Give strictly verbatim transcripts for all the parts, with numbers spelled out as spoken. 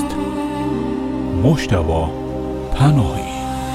مجتبی پناهی.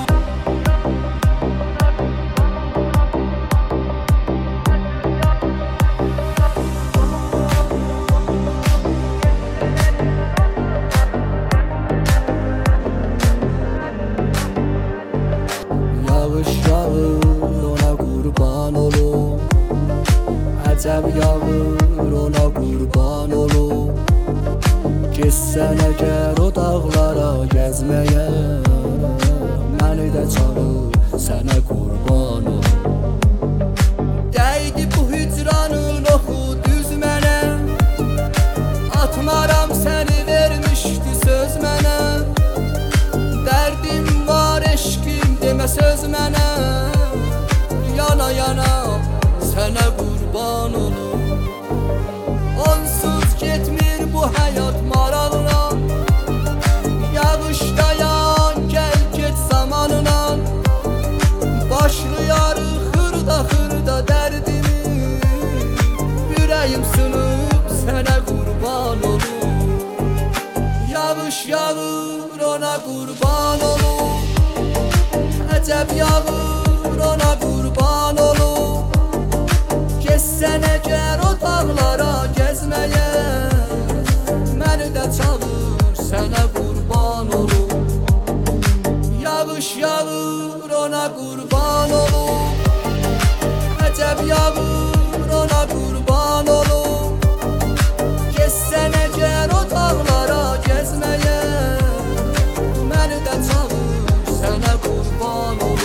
Yağış yağır ona kurban olum, əcəb yağır ona qurban olum. Getsən əgər o dağlara gəzməyə, məni də çağır sənə qurban olum. Dəydi bu hicranın oxu düz mənə, atmaram səni vermişdi söz mənə. Dərdim var eşkim demə söz mənə, yana yana sənə qurban olum. Onsuz getmir bu həyat maralına, yağış dayan gəl get zamanına. Başlayarıq xırda xırda dərdimi, ürəyim sınıb sənə qurban olum. Yağış yağır ona qurban olum, əcəb yağır ona qurban olum. Getsən əgər o dağlara gəzməyə, məni də çağır sənə qurban olum. Yağış yağır ona qurban olum, əcəb yağır ona qurban olum. Getsən əgər o dağlara gəzməyə, məni də çağır sənə qurban olum.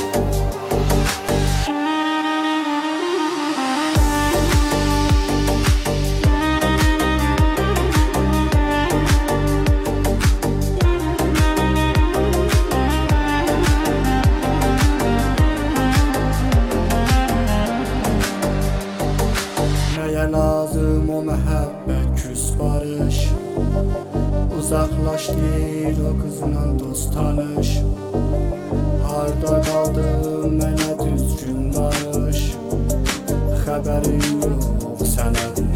Nəyə lazım o məhəbbət küs barış, uzaqlaş deyir o qızla dost tanış. Harda qaldın mənə düzgün danış, xəbərim yox sənə